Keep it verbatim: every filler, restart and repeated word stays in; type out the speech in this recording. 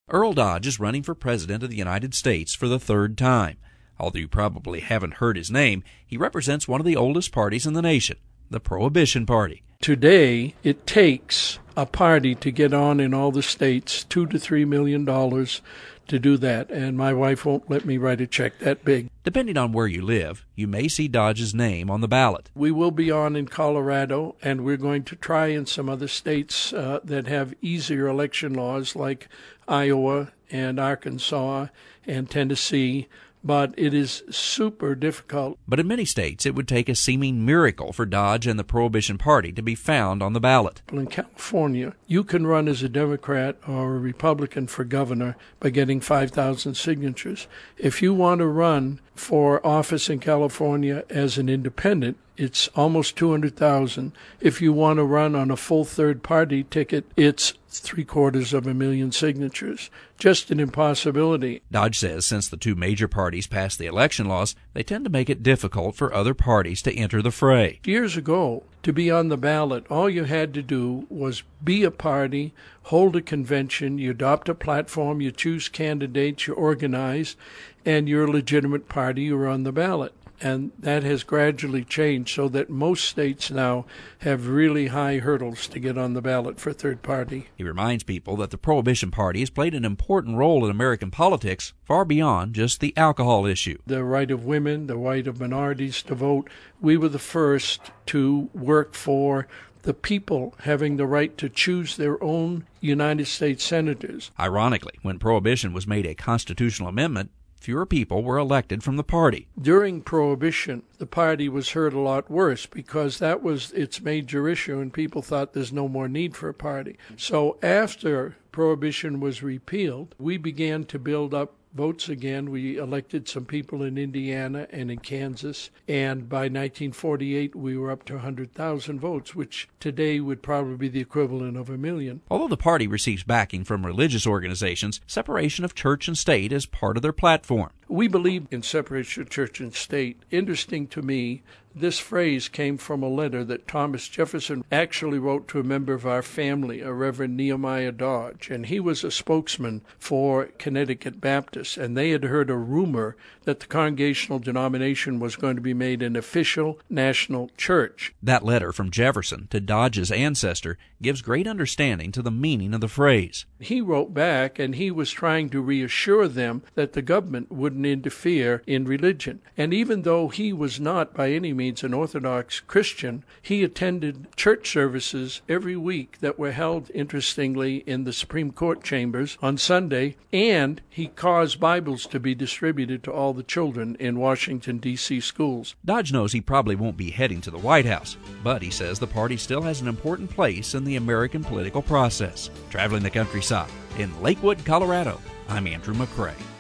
Earl Dodge is running for President of the United States for the third time. Although you probably haven't heard his name, he represents one of the oldest parties in the nation, the Prohibition Party. Today, it takes a party to get on in all the states, two to three million dollars to do that, and my wife won't let me write a check that big. Depending on where you live, you may see Dodge's name on the ballot. We will be on in Colorado, and we're going to try in some other states uh, that have easier election laws like Iowa and Arkansas and Tennessee. But it is super difficult. But in many states, it would take a seeming miracle for Dodge and the Prohibition Party to be found on the ballot. In California, you can run as a Democrat or a Republican for governor by getting five thousand signatures. If you want to run for office in California as an independent, it's almost two hundred thousand. If you want to run on a full third-party ticket, it's three-quarters of a million signatures. Just an impossibility. Dodge says since the two major parties passed the election laws, they tend to make it difficult for other parties to enter the fray. Years ago, to be on the ballot, all you had to do was be a party, hold a convention, you adopt a platform, you choose candidates, you organize, and you're a legitimate party, you're on the ballot. And that has gradually changed so that most states now have really high hurdles to get on the ballot for third party. He reminds people that the Prohibition Party has played an important role in American politics far beyond just the alcohol issue. The right of women, the right of minorities to vote. We were the first to work for the people having the right to choose their own United States senators. Ironically, when Prohibition was made a constitutional amendment, fewer people were elected from the party. During Prohibition, the party was hurt a lot worse because that was its major issue, and people thought there's no more need for a party. So after Prohibition was repealed, we began to build up votes again. We elected some people in Indiana and in Kansas, and by nineteen forty-eight we were up to one hundred thousand votes, which today would probably be the equivalent of a million. Although the party receives backing from religious organizations, separation of church and state is part of their platform. We believe in separation of church and state. Interesting to me, this phrase came from a letter that Thomas Jefferson actually wrote to a member of our family, a Reverend Nehemiah Dodge, and he was a spokesman for Connecticut Baptists, and they had heard a rumor that the Congregational denomination was going to be made an official national church. That letter from Jefferson to Dodge's ancestor gives great understanding to the meaning of the phrase. He wrote back, and he was trying to reassure them that the government wouldn't interfere in religion. And even though he was not by any means an Orthodox Christian, he attended church services every week that were held, interestingly, in the Supreme Court chambers on Sunday, and he caused Bibles to be distributed to all the children in Washington, D C schools. Dodge knows he probably won't be heading to the White House, but he says the party still has an important place in the American political process. Traveling the countryside in Lakewood, Colorado, I'm Andrew McCrae.